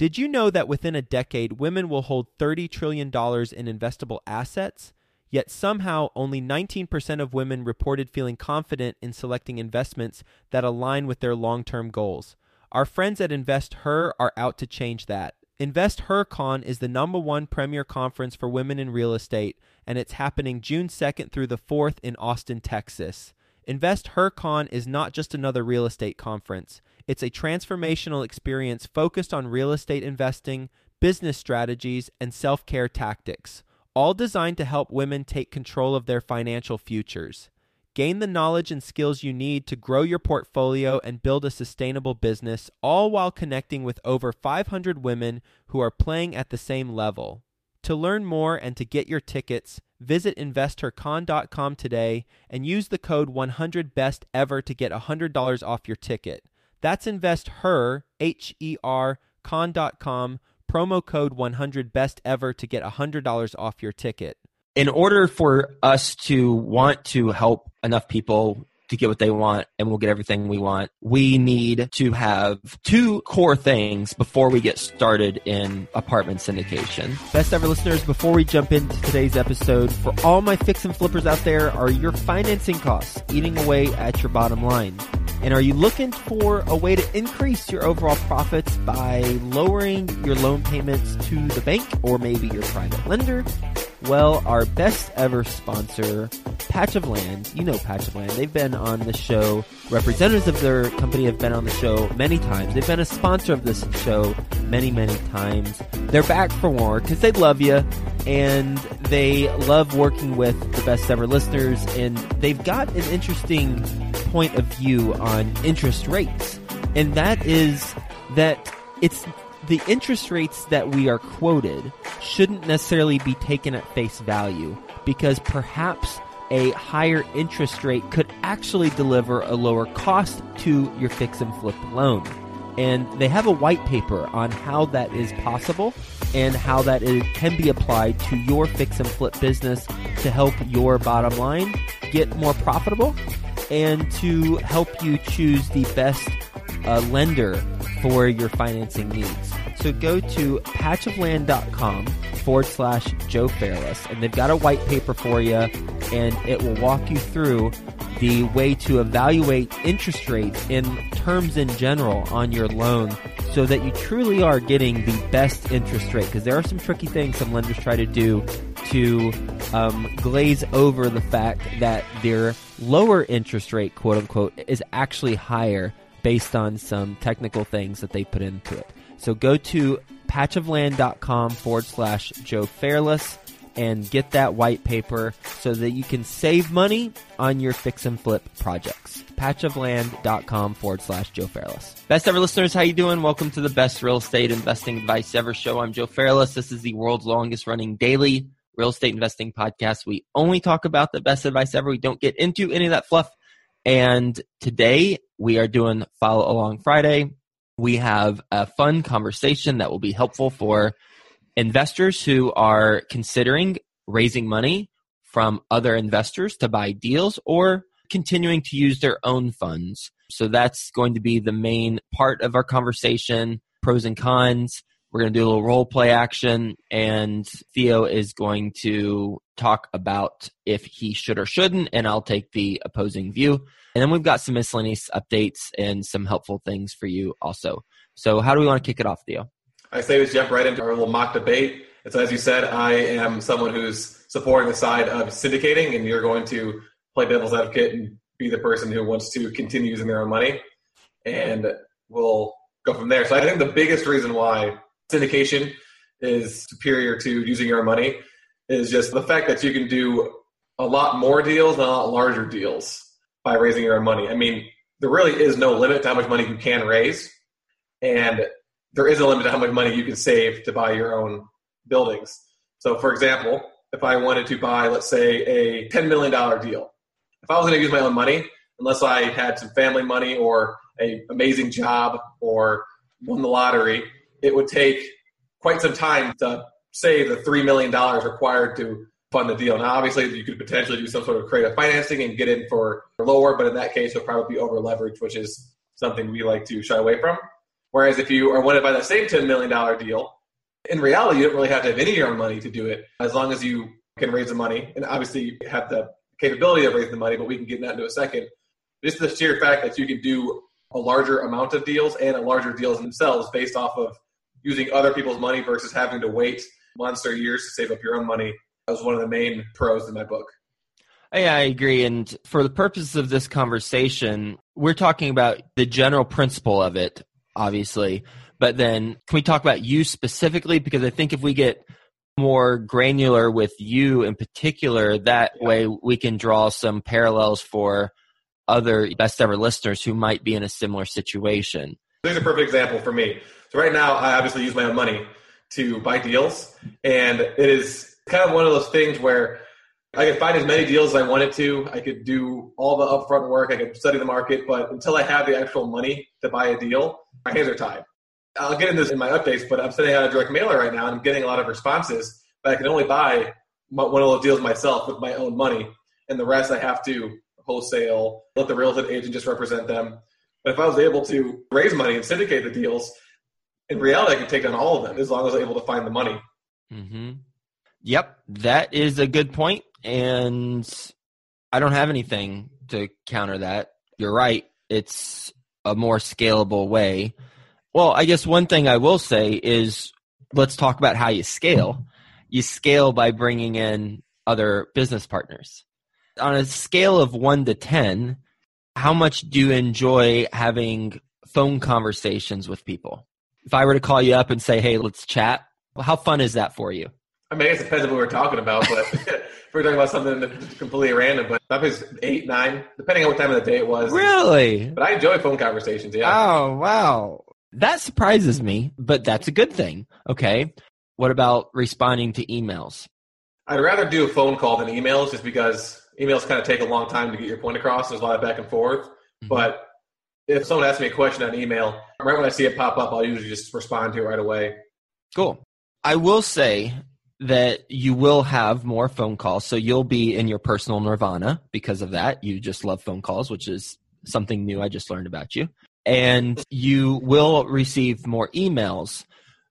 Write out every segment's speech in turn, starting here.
Did you know that within a decade, women will hold $30 trillion in investable assets? Yet somehow only 19% of women reported feeling confident in selecting investments that align with their long-term goals. Our friends at InvestHer are out to change that. InvestHerCon is the #1 premier conference for women in real estate, and it's happening June 2nd through the 4th in Austin, Texas. InvestHerCon is not just another real estate conference. It's a transformational experience focused on real estate investing, business strategies, and self-care tactics, all designed to help women take control of their financial futures. Gain the knowledge and skills you need to grow your portfolio and build a sustainable business, all while connecting with over 500 women who are playing at the same level. To learn more and to get your tickets, visit InvestHerCon.com today and use the code 100BESTEVER to get $100 off your ticket. That's InvestHer, H-E-R, con.com, promo code 100BESTEVER to get $100 off your ticket. In order for us to want to help enough people to get what they want and we'll get everything we want, we need to have two core things before we get started in apartment syndication. Best ever listeners, before we jump into today's episode, for all my fix and flippers out there, are your financing costs eating away at your bottom line? And are you looking for a way to increase your overall profits by lowering your loan payments to the bank or maybe your private lender? Well, our best ever sponsor, Patch of Land, you know Patch of Land, they've been on the show. Representatives of their company have been on the show many times. They've been a sponsor of this show many, many times. They're back for more because they love you and they love working with the best ever listeners, and they've got an interesting point of view on interest rates. And that is that it's the interest rates that we are quoted shouldn't necessarily be taken at face value, because perhaps a higher interest rate could actually deliver a lower cost to your fix and flip loan. And they have a white paper on how that is possible and how that can be applied to your fix and flip business to help your bottom line get more profitable and to help you choose the best lender for your financing needs. So go to patchofland.com/Joe Fairless, and they've got a white paper for you, and it will walk you through the way to evaluate interest rates in terms in general on your loan so that you truly are getting the best interest rate. Because there are some tricky things some lenders try to do to glaze over the fact that their lower interest rate, quote unquote, is actually higher based on some technical things that they put into it. So go to patchofland.com/Joe Fairless and get that white paper so that you can save money on your fix and flip projects. patchofland.com/Joe Fairless. Best ever listeners, how you doing? Welcome to the best real estate investing advice ever show. I'm Joe Fairless. This is the world's longest running daily real estate investing podcast. We only talk about the best advice ever. We don't get into any of that fluff. And today we are doing Follow Along Friday. We have a fun conversation that will be helpful for investors who are considering raising money from other investors to buy deals or continuing to use their own funds. So that's going to be the main part of our conversation, pros and cons. We're going to do a little role play action, and Theo is going to talk about if he should or shouldn't, and I'll take the opposing view. And then we've got some miscellaneous updates and some helpful things for you also. So how do we want to kick it off, Theo? I say we jump right into our little mock debate. And so as you said, I am someone who's supporting the side of syndicating, and you're going to play devil's advocate and be the person who wants to continue using their own money. And we'll go from there. So I think the biggest reason why syndication is superior to using your own money is just the fact that you can do a lot more deals and a lot larger deals by raising your own money. I mean, there really is no limit to how much money you can raise, and there is a limit to how much money you can save to buy your own buildings. So, for example, if I wanted to buy, let's say, a $10 million deal, if I was going to use my own money, unless I had some family money or an amazing job or won the lottery, it would take quite some time to save the $3 million required to fund the deal. Now, obviously, you could potentially do some sort of creative financing and get in for lower, but in that case, it'll probably be over leveraged, which is something we like to shy away from. Whereas if you are wanted by that same $10 million deal, in reality, you don't really have to have any of your own money to do it, as long as you can raise the money. And obviously, you have the capability of raising the money, but we can get that into a second. Just the sheer fact that you can do a larger amount of deals and a larger deals themselves based off of using other people's money versus having to wait months or years to save up your own money. That was one of the main pros in my book. Yeah, I agree. And for the purposes of this conversation, we're talking about the general principle of it, obviously. But then can we talk about you specifically? Because I think if we get more granular with you in particular, that way we can draw some parallels for other best ever listeners who might be in a similar situation. Here's a perfect example for me. So right now, I obviously use my own money to buy deals. And it is kind of one of those things where I could find as many deals as I wanted to. I could do all the upfront work. I could study the market. But until I have the actual money to buy a deal, my hands are tied. I'll get into this in my updates, but I'm sending out a direct mailer right now, and I'm getting a lot of responses. But I can only buy one of those deals myself with my own money. And the rest I have to wholesale, let the real estate agent just represent them. But if I was able to raise money and syndicate the deals, in reality, I could take down all of them as long as I'm able to find the money. Mm-hmm. Yep, that is a good point. And I don't have anything to counter that. You're right. It's a more scalable way. Well, I guess one thing I will say is let's talk about how you scale. You scale by bringing in other business partners. On a scale of 1 to 10, how much do you enjoy having phone conversations with people? If I were to call you up and say, hey, let's chat, well, how fun is that for you? I mean, I guess it depends on what we're talking about, but if we're talking about something that's completely random, but that was 8, 9, depending on what time of the day it was. Really? But I enjoy phone conversations, yeah. Oh, wow. That surprises me, but that's a good thing. Okay. What about responding to emails? I'd rather do a phone call than emails just because emails kind of take a long time to get your point across. There's a lot of back and forth. Mm-hmm. But if someone asks me a question on email, right when I see it pop up, I'll usually just respond to it right away. Cool. I will say that you will have more phone calls. So you'll be in your personal nirvana because of that. You just love phone calls, which is something new I just learned about you. And you will receive more emails.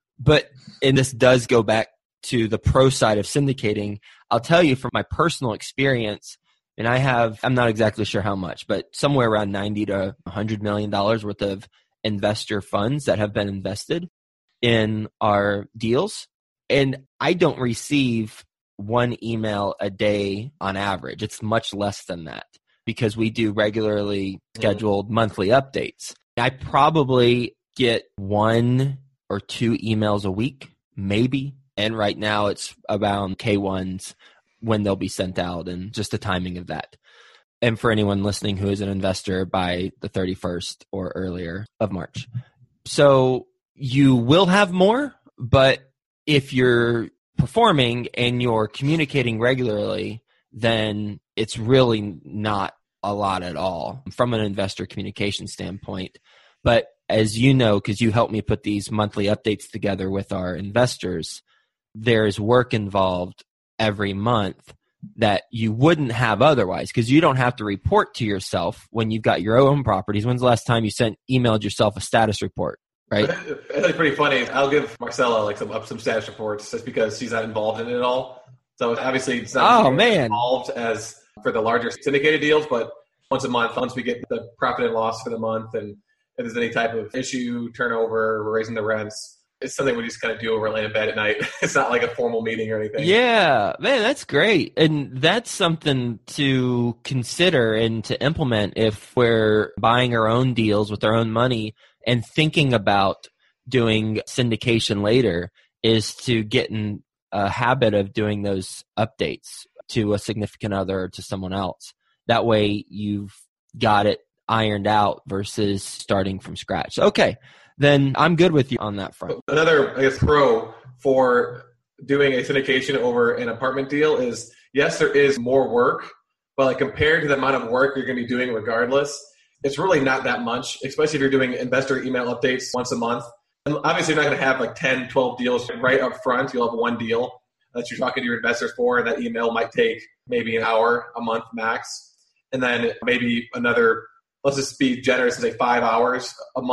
And this does go back to the pro side of syndicating. I'll tell you from my personal experience, and I'm not exactly sure how much, but somewhere around $90 to $100 million worth of investor funds that have been invested in our deals. And I don't receive one email a day on average. It's much less than that because we do regularly scheduled monthly updates. I probably get 1 or 2 emails a week, maybe. And right now it's around K1s when they'll be sent out and just the timing of that. And for anyone listening who is an investor by the 31st or earlier of March. So you will have more, but if you're performing and you're communicating regularly, then it's really not a lot at all from an investor communication standpoint. But as you know, because you helped me put these monthly updates together with our investors, there's work involved every month that you wouldn't have otherwise because you don't have to report to yourself when you've got your own properties. When's the last time you emailed yourself a status report, right? It's pretty funny. I'll give Marcella some status reports just because she's not involved in it at all. So obviously it's not involved as for the larger syndicated deals, but once a month, once we get the profit and loss for the month and if there's any type of issue, turnover, we're raising the rents, it's something we just kind of do over laying in bed at night. It's not like a formal meeting or anything. Yeah, man, that's great. And that's something to consider and to implement if we're buying our own deals with our own money and thinking about doing syndication later is to get in a habit of doing those updates to a significant other or to someone else. That way you've got it ironed out versus starting from scratch. Okay. Then I'm good with you on that front. Another, I guess, pro for doing a syndication over an apartment deal is, yes, there is more work, but like compared to the amount of work you're going to be doing regardless, it's really not that much, especially if you're doing investor email updates once a month. And obviously, you're not going to have like 10, 12 deals right up front. You'll have one deal that you're talking to your investors for, and that email might take maybe an hour, a month max. And then maybe another, let's just be generous and say 5 hours a month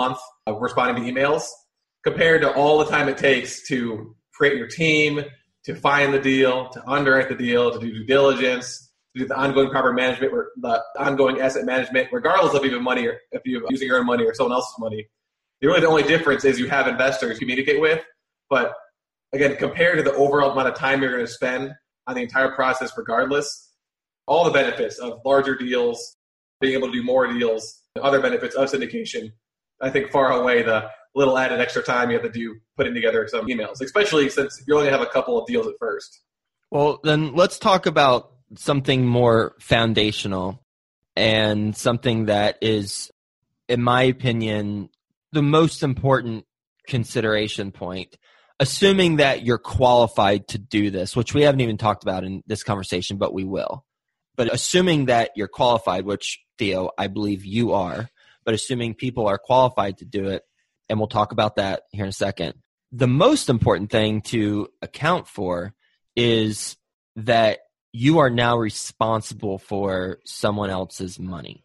responding to emails compared to all the time it takes to create your team, to find the deal, to underwrite the deal, to do due diligence, to do the ongoing property management, or the ongoing asset management, regardless of even money, or if you're using your own money or someone else's money. The only difference is you have investors you communicate with. But again, compared to the overall amount of time you're going to spend on the entire process, regardless, all the benefits of larger deals, being able to do more deals, the other benefits of syndication, I think far outweigh the little added extra time you have to do putting together some emails, especially since you only have a couple of deals at first. Well, then let's talk about something more foundational and something that is, in my opinion, the most important consideration point, assuming that you're qualified to do this, which we haven't even talked about in this conversation, but we will. But assuming that you're qualified, which, Theo, I believe you are, but assuming people are qualified to do it, and we'll talk about that here in a second, the most important thing to account for is that you are now responsible for someone else's money.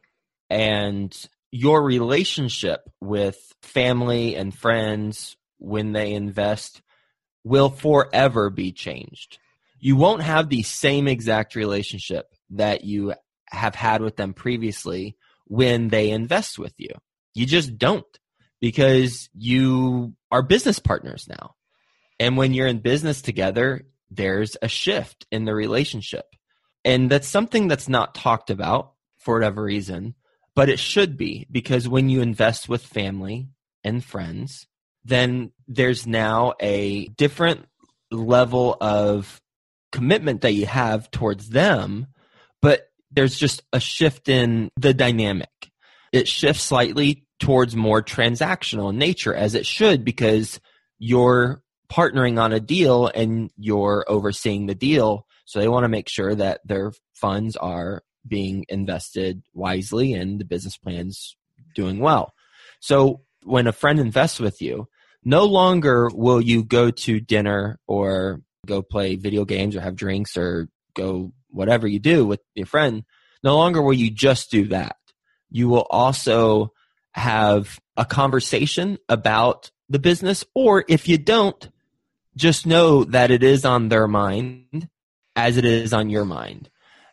And your relationship with family and friends when they invest will forever be changed. You won't have the same exact relationship that you have had with them previously when they invest with you. You just don't, because you are business partners now. And when you're in business together, there's a shift in the relationship. And that's something that's not talked about for whatever reason, but it should be, because when you invest with family and friends, then there's now a different level of commitment that you have towards them, but there's just a shift in the dynamic. It shifts slightly towards more transactional in nature, as it should, because you're partnering on a deal and you're overseeing the deal. So they want to make sure that their funds are being invested wisely and the business plan's doing well. So when a friend invests with you, no longer will you go to dinner or go play video games or have drinks or go whatever you do with your friend. No longer will you just do that. You will also have a conversation about the business, or if you don't, just know that it is on their mind as it is on your mind.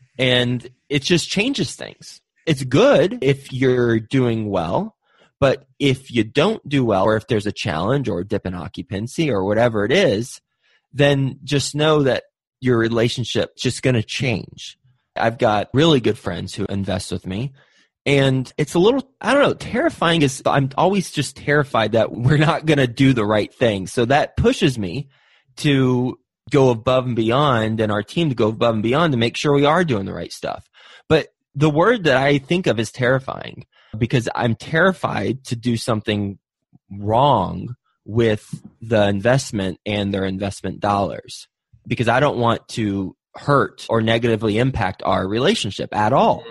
And it just changes things. It's good if you're doing well, but if you don't do well, or if there's a challenge or a dip in occupancy or whatever it is, then just know that your relationship's just going to change. I've got really good friends who invest with me, and it's a little, I don't know, terrifying. I'm always just terrified that we're not going to do the right thing. So that pushes me to go above and beyond, and our team to go above and beyond to make sure we are doing the right stuff. But the word that I think of is terrifying, because I'm terrified to do something wrong with the investment and their investment dollars, because I don't want to hurt or negatively impact our relationship at all.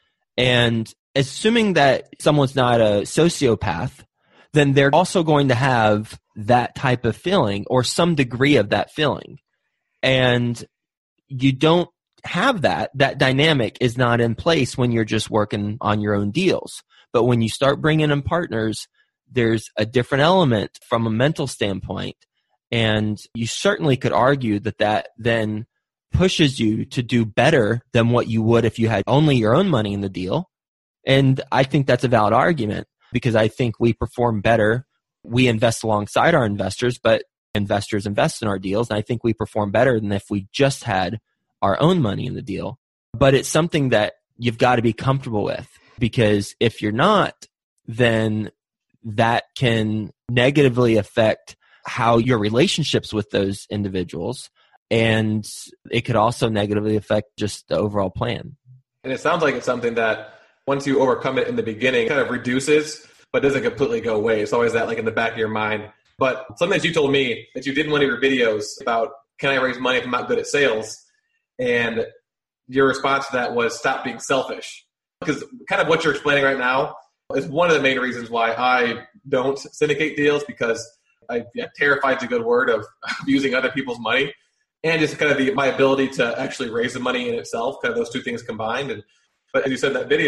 And assuming that someone's not a sociopath, then they're also going to have that type of feeling or some degree of that feeling. And you don't have that. That dynamic is not in place when you're just working on your own deals. But when you start bringing in partners, there's a different element from a mental standpoint. And you certainly could argue that that then pushes you to do better than what you would if you had only your own money in the deal. And I think that's a valid argument, because I think we perform better. We invest alongside our investors, but investors invest in our deals. And I think we perform better than if we just had our own money in the deal. But it's something that you've got to be comfortable with, because if you're not, then that can negatively affect how your relationships with those individuals, and it could also negatively affect just the overall plan. And it sounds like it's something that once you overcome it in the beginning, it kind of reduces, but doesn't completely go away. It's always that like in the back of your mind. But something that you told me that you did in one of your videos about, can I raise money if I'm not good at sales? And your response to that was, stop being selfish. Because kind of what you're explaining right now is one of the main reasons why I don't syndicate deals, because I'm terrified, to a good word, of using other people's money. And just kind of my ability to actually raise the money in itself, kind of those two things combined. But as you said in that video,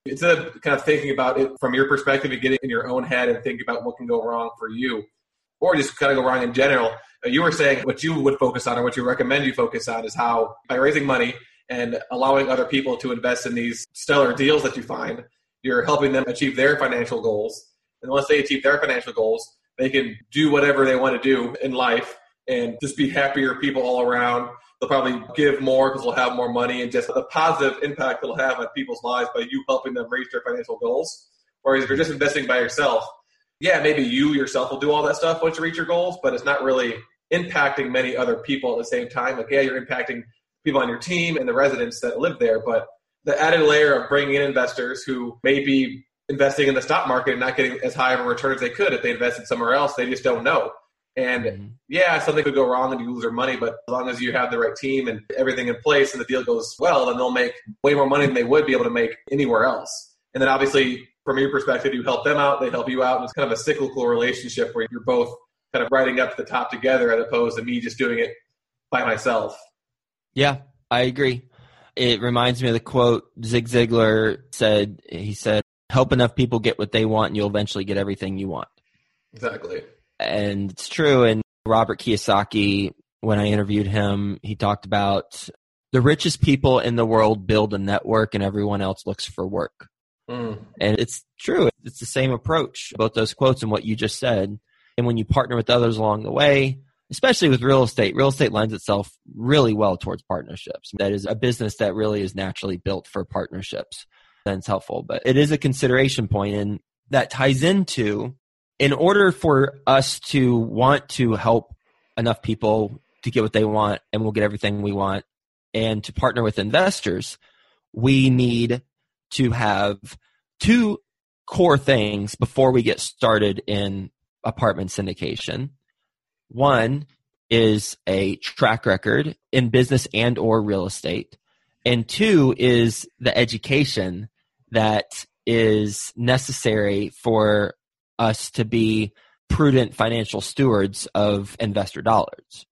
instead of kind of thinking about it from your perspective and getting in your own head and think about what can go wrong for you, or just kind of go wrong in general, you were saying what you would focus on or what you recommend you focus on is how by raising money and allowing other people to invest in these stellar deals that you find, you're helping them achieve their financial goals. And once they achieve their financial goals, they can do whatever they want to do in life and just be happier people all around. They'll probably give more because they'll have more money, and just the positive impact it'll have on people's lives by you helping them reach their financial goals. Whereas if you're just investing by yourself, yeah, maybe you yourself will do all that stuff once you reach your goals, but it's not really impacting many other people at the same time. Like, yeah, you're impacting people on your team and the residents that live there, but the added layer of bringing in investors who may be investing in the stock market and not getting as high of a return as they could if they invested somewhere else, they just don't know. And yeah, something could go wrong and you lose their money, but as long as you have the right team and everything in place and the deal goes well, then they'll make way more money than they would be able to make anywhere else. And then obviously, from your perspective, you help them out, they help you out, and it's kind of a cyclical relationship where you're both kind of riding up to the top together as opposed to me just doing it by myself. Yeah, I agree. It reminds me of the quote Zig Ziglar said. He said, help enough people get what they want and you'll eventually get everything you want. Exactly. And it's true. And Robert Kiyosaki, when I interviewed him, he talked about the richest people in the world build a network and everyone else looks for work. And it's true. It's the same approach, both those quotes and what you just said. And when you partner with others along the way, especially with real estate lends itself really well towards partnerships. That is a business that really is naturally built for partnerships. Then it's helpful. But it is a consideration point, and that ties into, in order for us to want to help enough people to get what they want and we'll get everything we want, and to partner with investors, we need to have two core things before we get started in apartment syndication. One is a track record in business and or real estate. And two is the education that is necessary for us to be prudent financial stewards of investor dollars.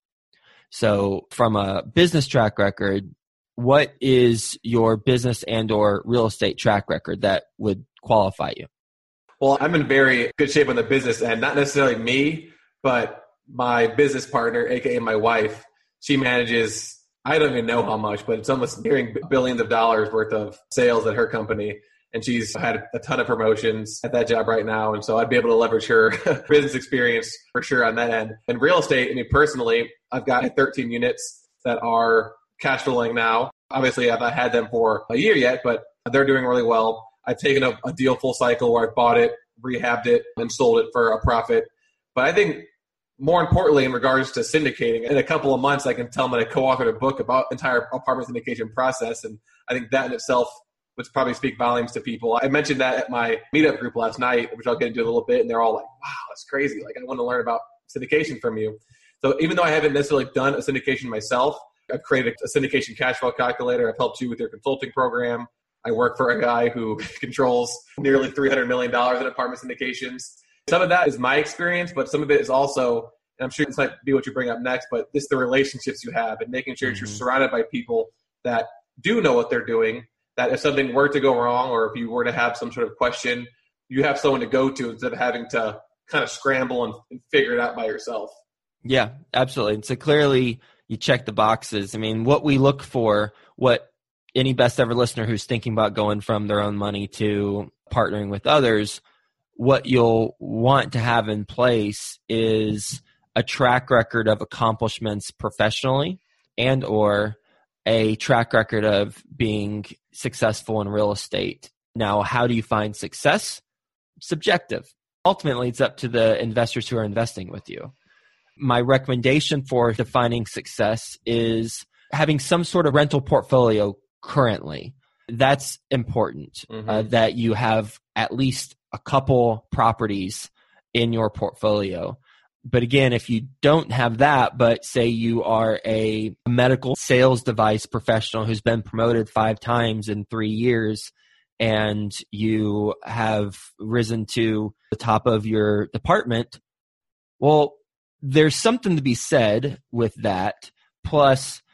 So from a business track record, what is your business and or real estate track record that would qualify you? Well, I'm in very good shape on the business end, not necessarily me, but my business partner, aka my wife. She manages, I don't even know how much, but it's almost nearing billions of dollars worth of sales at her company. And she's had a ton of promotions at that job right now. And so I'd be able to leverage her business experience for sure on that end. And real estate, I mean, personally, I've got 13 units that are cash flowing now. Obviously, I've not had them for a year yet, but they're doing really well. I've taken a deal full cycle where I bought it, rehabbed it, and sold it for a profit. But I think more importantly, in regards to syndicating, in a couple of months, I can tell them that I co-authored a book about entire apartment syndication process. And I think that in itself would probably speak volumes to people. I mentioned that at my meetup group last night, which I'll get into a little bit. And they're all like, wow, that's crazy. Like, I want to learn about syndication from you. So even though I haven't necessarily done a syndication myself, I've created a syndication cash flow calculator. I've helped you with your consulting program. I work for a guy who controls nearly $300 million in apartment syndications. Some of that is my experience, but some of it is also, and I'm sure this might be what you bring up next, but this is the relationships you have and making sure you're surrounded by people that do know what they're doing, that if something were to go wrong or if you were to have some sort of question, you have someone to go to instead of having to kind of scramble and figure it out by yourself. Yeah, absolutely. And so clearly you check the boxes. I mean, what we look for, what any best ever listener who's thinking about going from their own money to partnering with others, what you'll want to have in place is a track record of accomplishments professionally and or a track record of being successful in real estate. Now, how do you find success? Subjective. Ultimately, it's up to the investors who are investing with you. My recommendation for defining success is having some sort of rental portfolio currently. That's important, that you have at least a couple properties in your portfolio. But again, if you don't have that, but say you are a medical sales device professional who's been promoted 5 times in 3 years, and you have risen to the top of your department, well, there's something to be said with that. Plus,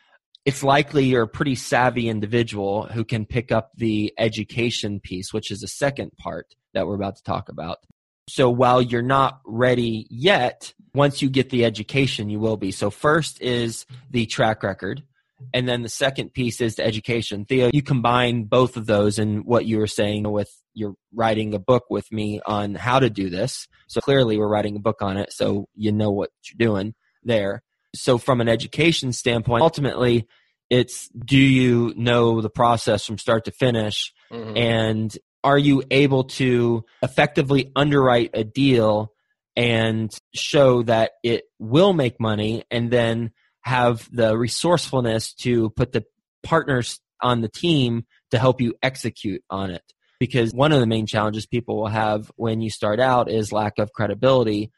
it's likely you're a pretty savvy individual who can pick up the education piece, which is the second part that we're about to talk about. So while you're not ready yet, once you get the education, you will be. So first is the track record. And then the second piece is the education. Theo, you combine both of those in what you were saying with you're writing a book with me on how to do this. So clearly we're writing a book on it, so you know what you're doing there. So from an education standpoint, ultimately, it's do you know the process from start to finish? Mm-hmm. And are you able to effectively underwrite a deal and show that it will make money, and then have the resourcefulness to put the partners on the team to help you execute on it? Because one of the main challenges people will have when you start out is lack of credibility,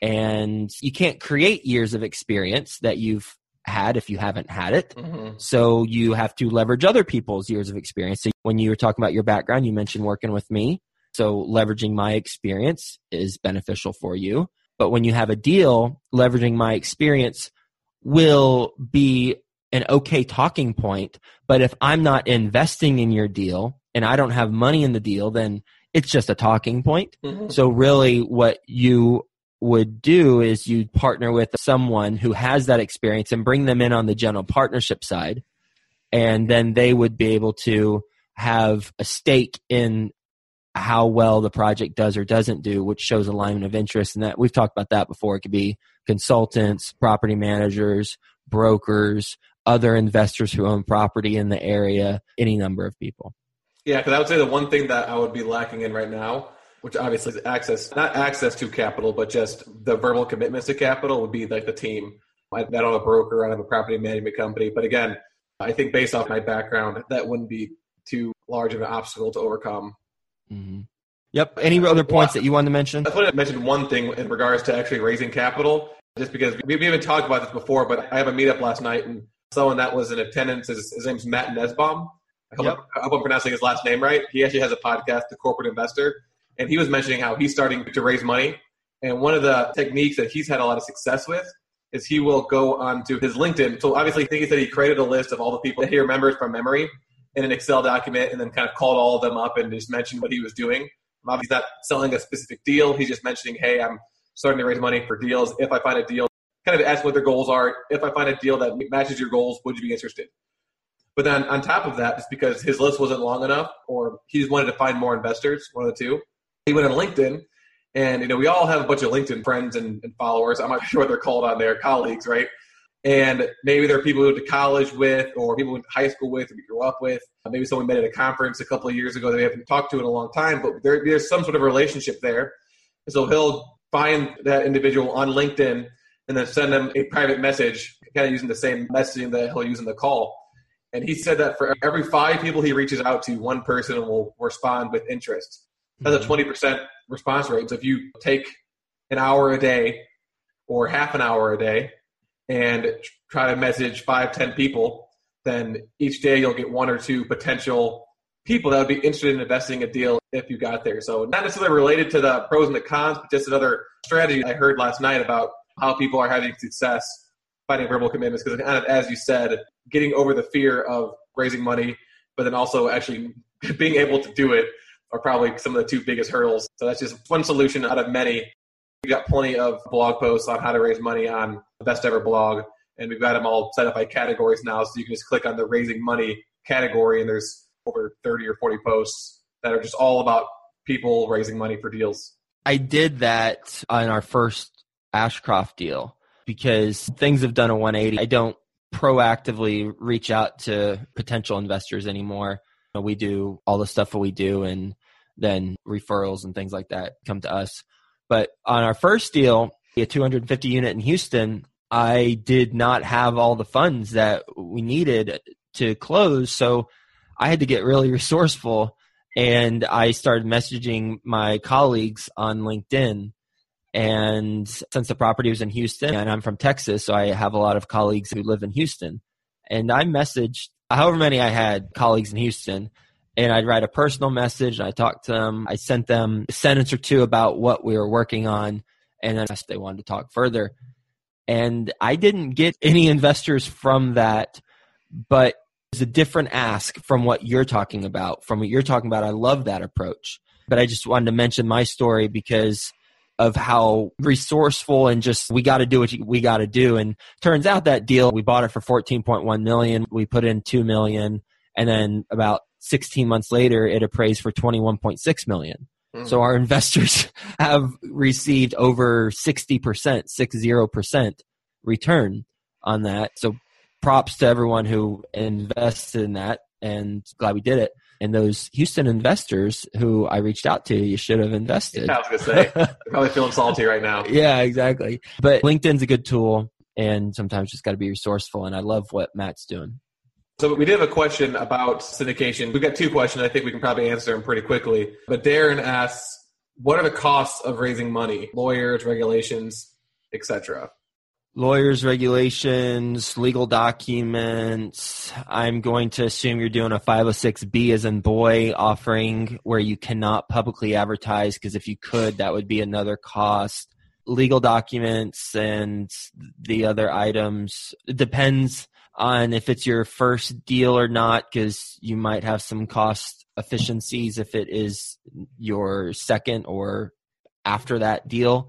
and you can't create years of experience that you've had if you haven't had it. Mm-hmm. So you have to leverage other people's years of experience. So when you were talking about your background, you mentioned working with me. So leveraging my experience is beneficial for you. But when you have a deal, leveraging my experience will be an okay talking point. But if I'm not investing in your deal and I don't have money in the deal, then it's just a talking point. Mm-hmm. So really what you would do is you'd partner with someone who has that experience and bring them in on the general partnership side. And then they would be able to have a stake in how well the project does or doesn't do, which shows alignment of interest. And that we've talked about that before. It could be consultants, property managers, brokers, other investors who own property in the area, any number of people. Yeah, because I would say the one thing that I would be lacking in right now, which obviously is not access to capital, but just the verbal commitments to capital, would be like the team. I don't have a broker, I don't have a property management company. But again, I think based off my background, that wouldn't be too large of an obstacle to overcome. Mm-hmm. Yep. Any other points that you wanted to mention? I just wanted to mention one thing in regards to actually raising capital, just because we haven't talked about this before, but I have a meetup last night, and someone that was in attendance, his name's Matt Nesbaum. I hope I'm pronouncing his last name right. He actually has a podcast, The Corporate Investor, and he was mentioning how he's starting to raise money. And one of the techniques that he's had a lot of success with is he will go onto his LinkedIn. So obviously, I think he said he created a list of all the people that he remembers from memory in an Excel document, and then kind of called all of them up and just mentioned what he was doing. Obviously, he's not selling a specific deal. He's just mentioning, hey, I'm starting to raise money for deals. If I find a deal, kind of ask what their goals are. If I find a deal that matches your goals, would you be interested? But then on top of that, just because his list wasn't long enough, or he just wanted to find more investors, one of the two, he went on LinkedIn. And, we all have a bunch of LinkedIn friends and followers. I'm not sure what they're called on there, colleagues, right? And maybe there are people who went to college with, or people who went to high school with, or we grew up with. Maybe someone met at a conference a couple of years ago that we haven't talked to in a long time, but there's some sort of relationship there. And so he'll find that individual on LinkedIn and then send them a private message, kind of using the same messaging that he'll use in the call. And he said that for every 5 people he reaches out to, one person will respond with interest. That's a 20% response rate. So if you take an hour a day or half an hour a day and try to message 5, 10 people, then each day you'll get 1 or 2 potential people that would be interested in investing a deal if you got there. So not necessarily related to the pros and the cons, but just another strategy I heard last night about how people are having success finding verbal commitments. Because as you said, getting over the fear of raising money, but then also actually being able to do it are probably some of the 2 biggest hurdles. So that's just one solution out of many. We've got plenty of blog posts on how to raise money on the Best Ever blog, and we've got them all set up by categories now, so you can just click on the raising money category, and there's over 30 or 40 posts that are just all about people raising money for deals. I did that on our first Ashcroft deal because things have done a 180. I don't proactively reach out to potential investors anymore. We do all the stuff that we do, and then referrals and things like that come to us. But on our first deal, a 250 unit in Houston, I did not have all the funds that we needed to close. So I had to get really resourceful, and I started messaging my colleagues on LinkedIn. And since the property was in Houston, and I'm from Texas, so I have a lot of colleagues who live in Houston. And I messaged however many I had colleagues in Houston, and I'd write a personal message, and I talked to them. I sent them a sentence or 2 about what we were working on, and then they wanted to talk further. And I didn't get any investors from that, but it's a different ask from what you're talking about. I love that approach. But I just wanted to mention my story because of how resourceful and just we got to do what we got to do. And turns out that deal, we bought it for $14.1 million. We put in $2 million. And then about 16 months later, it appraised for $21.6 million. So our investors have received over 60% return on that. So props to everyone who invested in that, and glad we did it. And those Houston investors who I reached out to, you should have invested. Yeah, I was going to say, they're probably feeling salty right now. Yeah, exactly. But LinkedIn's a good tool, and sometimes just got to be resourceful. And I love what Matt's doing. So we did have a question about syndication. We've got two questions. I think we can probably answer them pretty quickly. But Darren asks, what are the costs of raising money? Lawyers, regulations, etc. Lawyers, regulations, legal documents. I'm going to assume you're doing a 506B as in boy offering where you cannot publicly advertise, because if you could, that would be another cost. Legal documents and the other items. It depends on if it's your first deal or not, because you might have some cost efficiencies if it is your second or after that deal,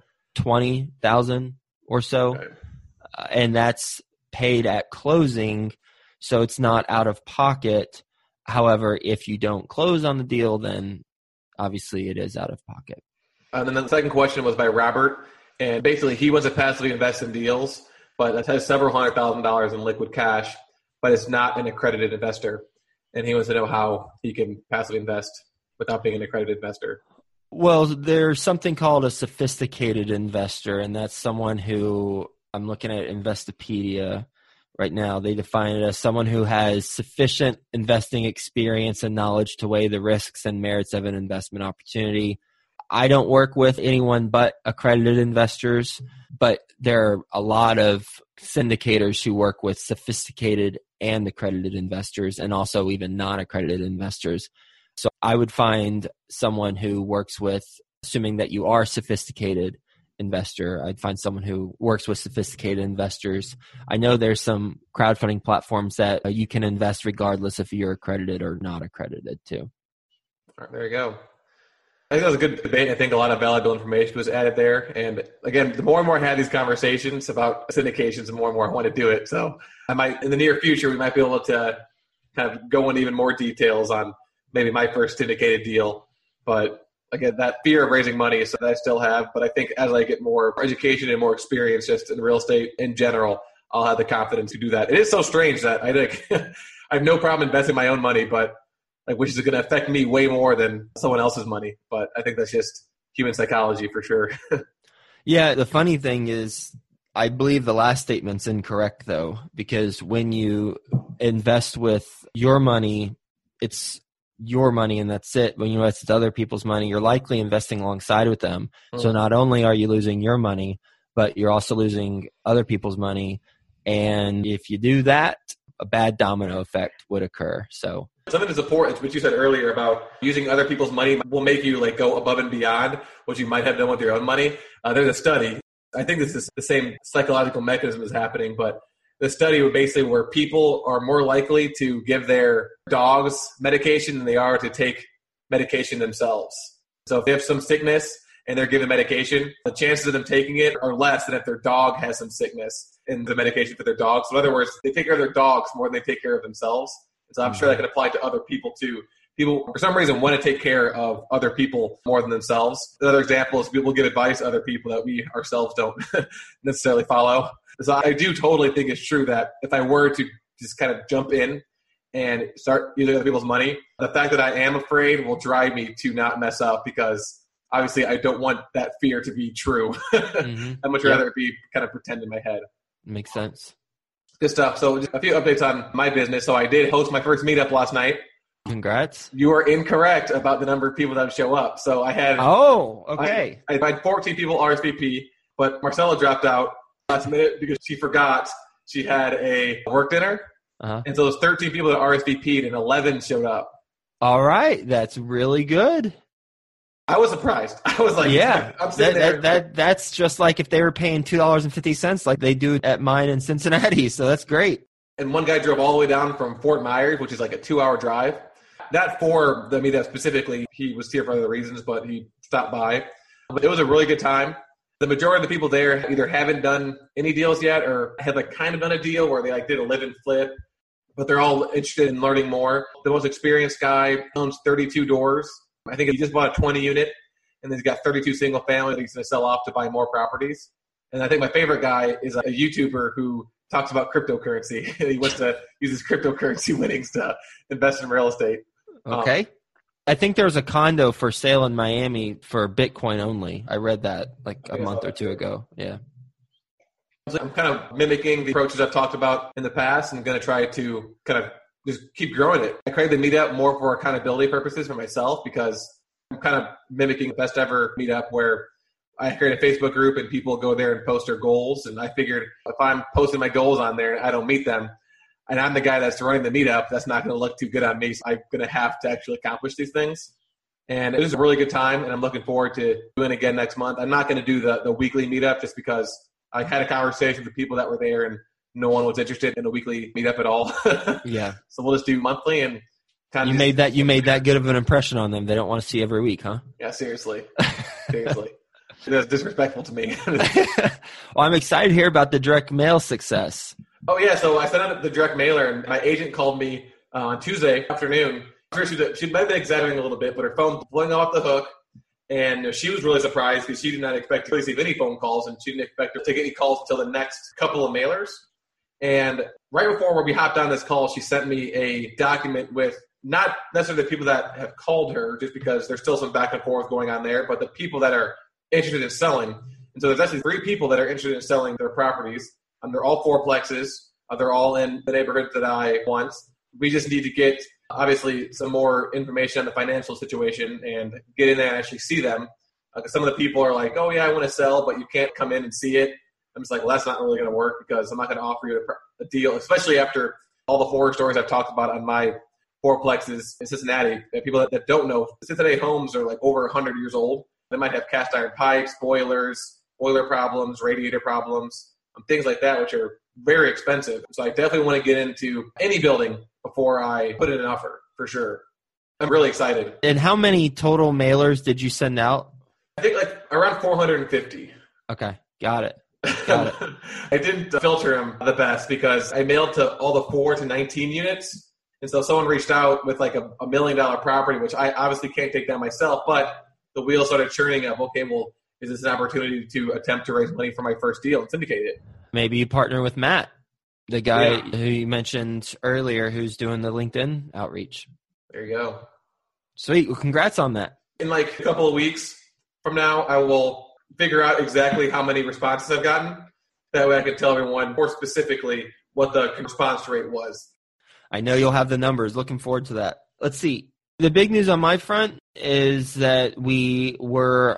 $20,000 or so. Okay. And that's paid at closing, so it's not out of pocket. However, if you don't close on the deal, then obviously it is out of pocket. And then the second question was by Robert, and basically he wants to passively invest in deals, but that has several $100,000 in liquid cash, but it's not an accredited investor. And he wants to know how he can passively invest without being an accredited investor. Well, there's something called a sophisticated investor, and that's someone who, I'm looking at Investopedia right now, they define it as someone who has sufficient investing experience and knowledge to weigh the risks and merits of an investment opportunity. I don't work with anyone but accredited investors, but there are a lot of syndicators who work with sophisticated and accredited investors, and also even non-accredited investors. So I would find someone who works with, assuming that you are a sophisticated investor, I'd find someone who works with sophisticated investors. I know there's some crowdfunding platforms that you can invest regardless if you're accredited or not accredited too. All right, there you go. I think that was a good debate. I think a lot of valuable information was added there. And again, the more and more I have these conversations about syndications, the more and more I want to do it. So I might, in the near future, we might be able to kind of go into even more details on maybe my first syndicated deal. But again, that fear of raising money is something I still have. But I think as I get more education and more experience just in real estate in general, I'll have the confidence to do that. It is so strange that I think I have no problem investing my own money, but which is going to affect me way more than someone else's money. But I think that's just human psychology for sure. Yeah, the funny thing is I believe the last statement's incorrect, though, because when you invest with your money, it's your money and that's it. When you invest with other people's money, you're likely investing alongside with them. So not only are you losing your money, but you're also losing other people's money. And if you do that, a bad domino effect would occur. So something that's important, which you said earlier about using other people's money will make you go above and beyond what you might have done with your own money. There's a study. I think this is the same psychological mechanism is happening, but the study would basically where people are more likely to give their dogs medication than they are to take medication themselves. So if they have some sickness and they're given medication, the chances of them taking it are less than if their dog has some sickness and the medication for their dog. So in other words, they take care of their dogs more than they take care of themselves. So I'm sure that can apply to other people too. People, for some reason, want to take care of other people more than themselves. Another example is people give advice to other people that we ourselves don't necessarily follow. So I do totally think it's true that if I were to just kind of jump in and start using other people's money, the fact that I am afraid will drive me to not mess up because obviously I don't want that fear to be true. I'd much rather it be kind of pretend in my head. Makes sense. Good stuff. So just a few updates on my business. So I did host my first meetup last night. Congrats. You are incorrect about the number of people that would show up. So I had okay. I had 14 people RSVP, but Marcella dropped out last minute because she forgot she had a work dinner. And so those 13 people that RSVP'd and 11 showed up. All right. That's really good. I was surprised. I was like, yeah, I'm sitting there. That's just like if they were paying $2.50 like they do at mine in Cincinnati. So that's great. And one guy drove all the way down from Fort Myers, which is like a 2-hour drive. Not for the meetup specifically. He was here for other reasons, but he stopped by. But it was a really good time. The majority of the people there either haven't done any deals yet or had like kind of done a deal where they like did a live and flip, but they're all interested in learning more. The most experienced guy owns 32 doors. I think he just bought a 20 unit, and then he's got 32 single family that he's going to sell off to buy more properties. And I think my favorite guy is a YouTuber who talks about cryptocurrency. He wants to use his cryptocurrency winnings to invest in real estate. Okay. I think there's a condo for sale in Miami for Bitcoin only. I read that like a month or two ago. Yeah. I'm kind of mimicking the approaches I've talked about in the past and going to try to kind of just keep growing it. I created the meetup more for accountability purposes for myself because I'm kind of mimicking the best ever meetup where I create a Facebook group and people go there and post their goals. And I figured if I'm posting my goals on there and I don't meet them, and I'm the guy that's running the meetup, that's not going to look too good on me. So I'm going to have to actually accomplish these things. And it was a really good time, and I'm looking forward to doing it again next month. I'm not going to do the weekly meetup just because I had a conversation with the people that were there, and no one was interested in a weekly meetup at all. Yeah. So we'll just do monthly and kind of. You made that good of an impression on them. They don't want to see every week, huh? Yeah, seriously. Seriously. That's disrespectful to me. Well, I'm excited to hear about the direct mail success. Oh, yeah. So I sent out the direct mailer, and my agent called me on Tuesday afternoon. She might have been exaggerating a little bit, but her phone blowing off the hook. And she was really surprised because she did not expect to receive any phone calls, and she didn't expect to get any calls until the next couple of mailers. And right before we hopped on this call, she sent me a document with not necessarily the people that have called her, just because there's still some back and forth going on there, but the people that are interested in selling. And so there's actually 3 people that are interested in selling their properties. They're all fourplexes. They're all in the neighborhood that I want. We just need to get, obviously, some more information on the financial situation and get in there and actually see them. Some of the people are like, oh, yeah, I want to sell, but you can't come in and see it. I'm just like, well, that's not really going to work because I'm not going to offer you a deal, especially after all the horror stories I've talked about on my fourplexes in Cincinnati. People that don't know, Cincinnati homes are like over 100 years old. They might have cast iron pipes, boilers, boiler problems, radiator problems, things like that, which are very expensive. So I definitely want to get into any building before I put in an offer, for sure. I'm really excited. And how many total mailers did you send out? I think like around 450. Okay, got it. Got it. I didn't filter them the best because I mailed to all the 4 to 19 units. And so someone reached out with like a $1 million property, which I obviously can't take down myself, but the wheels started churning up. Okay, well, is this an opportunity to attempt to raise money for my first deal and syndicate it? Maybe you partner with Matt, the guy who you mentioned earlier who's doing the LinkedIn outreach. There you go. Sweet. Well, congrats on that. In like a couple of weeks from now, I will figure out exactly how many responses I've gotten. That way I can tell everyone more specifically what the response rate was. I know you'll have the numbers. Looking forward to that. Let's see. The big news on my front is that we were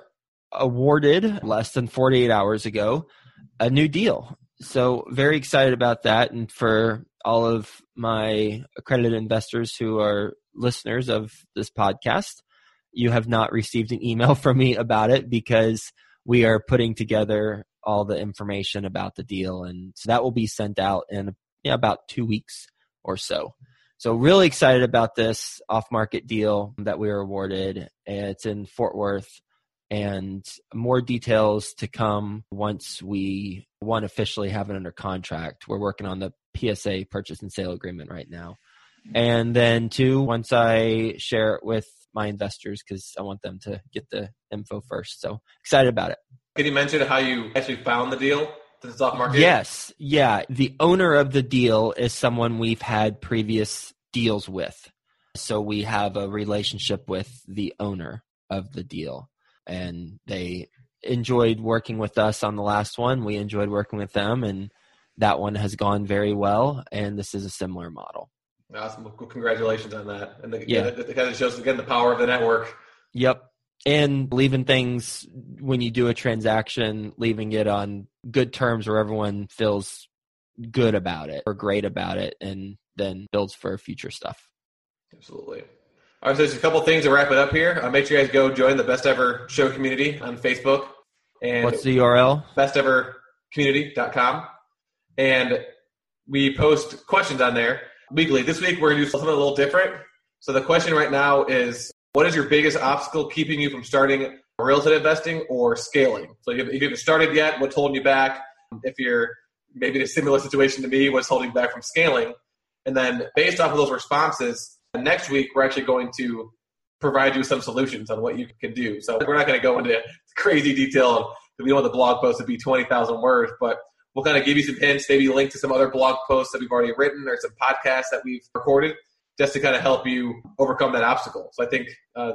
awarded less than 48 hours ago a new deal. So very excited about that. And for all of my accredited investors who are listeners of this podcast, you have not received an email from me about it because we are putting together all the information about the deal. And so that will be sent out in about 2 weeks or so. So really excited about this off-market deal that we were awarded. It's in Fort Worth, and more details to come once we, one, officially have it under contract. We're working on the PSA, purchase and sale agreement right now. And then 2, once I share it with my investors, because I want them to get the info first. So excited about it. Can you mention how you actually found the deal to the stock market? Yes. Yeah. The owner of the deal is someone we've had previous deals with. So we have a relationship with the owner of the deal, and they enjoyed working with us on the last one. We enjoyed working with them, and that one has gone very well. And this is a similar model. Awesome. Well, congratulations on that. And it kind of shows, again, the power of the network. Yep. And leaving things, when you do a transaction, leaving it on good terms where everyone feels good about it or great about it, and then builds for future stuff. Absolutely. All right, so there's a couple things to wrap it up here. Make sure you guys go join the Best Ever Show community on Facebook. And what's the URL? BestEverCommunity.com. And we post questions on there weekly. This week, we're going to do something a little different. So the question right now is, what is your biggest obstacle keeping you from starting real estate investing or scaling? So if you haven't started yet, what's holding you back? If you're maybe in a similar situation to me, what's holding you back from scaling? And then based off of those responses, next week, we're actually going to provide you some solutions on what you can do. So we're not going to go into crazy detail. We don't want the blog post to be 20,000 words, but we'll kind of give you some hints, maybe link to some otother blog posts that we've already written or some podcasts that we've recorded just to kind of help you overcome that obstacle. So I think, I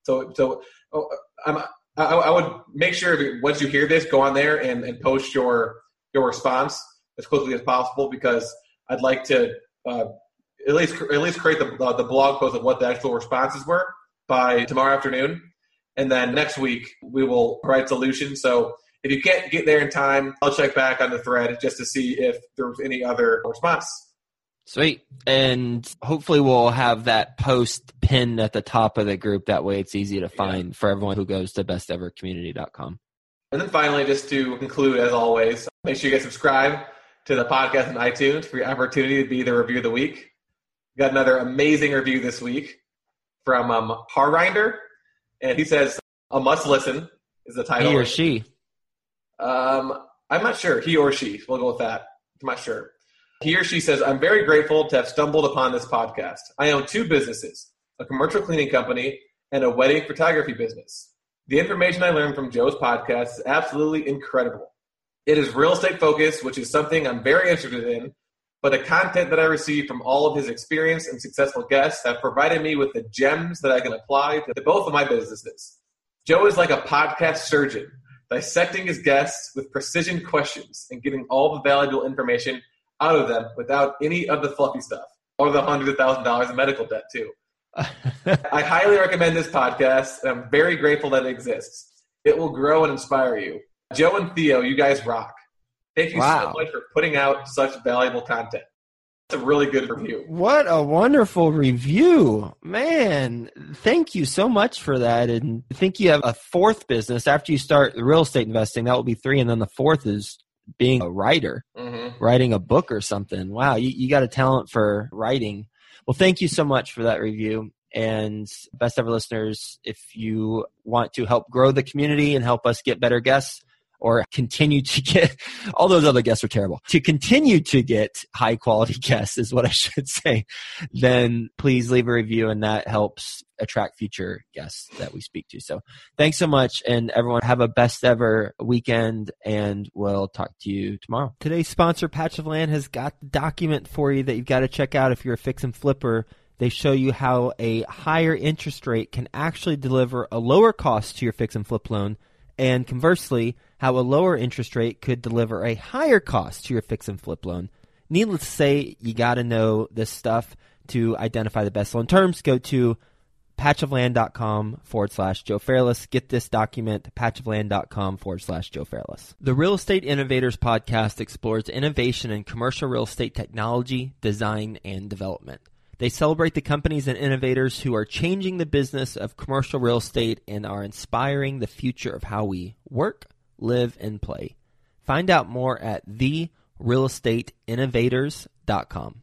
would make sure once you hear this, go on there and post your response as quickly as possible, because I'd like to at least create the blog post of what the actual responses were by tomorrow afternoon. And then next week, we will provide solutions. So if you can't get there in time, I'll check back on the thread just to see if there was any other response. Sweet. And hopefully we'll have that post pinned at the top of the group. That way it's easy to find for everyone who goes to bestevercommunity.com. And then finally, just to conclude, as always, make sure you guys subscribe to the podcast on iTunes for your opportunity to be the review of the week. We got another amazing review this week from Harrinder. And he says, "A must listen" is the title. He or she? I'm not sure. He or she. We'll go with that. I'm not sure. He or she says, "I'm very grateful to have stumbled upon this podcast. I own 2 businesses, a commercial cleaning company and a wedding photography business. The information I learned from Joe's podcast is absolutely incredible. It is real estate focused, which is something I'm very interested in, but the content that I receive from all of his experienced and successful guests have provided me with the gems that I can apply to both of my businesses. Joe is like a podcast surgeon, dissecting his guests with precision questions and getting all the valuable information out of them without any of the fluffy stuff or the hundreds of $1,000s in medical debt too. I highly recommend this podcast, and I'm very grateful that it exists. It will grow and inspire you. Joe and Theo, you guys rock. Thank you so much for putting out such valuable content." It's a really good review. What a wonderful review. Man, thank you so much for that. And I think you have a 4th business after you start real estate investing. That will be 3. And then the 4th is being a writer, writing a book or something. Wow, you got a talent for writing. Well, thank you so much for that review. And Best Ever listeners, if you want to help grow the community and help us get better guests, or continue to get, all those other guests are terrible, to continue to get high quality guests is what I should say, then please leave a review, and that helps attract future guests that we speak to. So thanks so much, and everyone have a best ever weekend, and we'll talk to you tomorrow. Today's sponsor, Patch of Land, has got the document for you that you've got to check out if you're a fix and flipper. They show you how a higher interest rate can actually deliver a lower cost to your fix and flip loan, and conversely, how a lower interest rate could deliver a higher cost to your fix and flip loan. Needless to say, you got to know this stuff to identify the best loan terms. Go to patchofland.com/Joe Fairless. Get this document, patchofland.com/Joe Fairless. The Real Estate Innovators Podcast explores innovation in commercial real estate technology, design, and development. They celebrate the companies and innovators who are changing the business of commercial real estate and are inspiring the future of how we work, live, and play. Find out more at therealestateinnovators.com.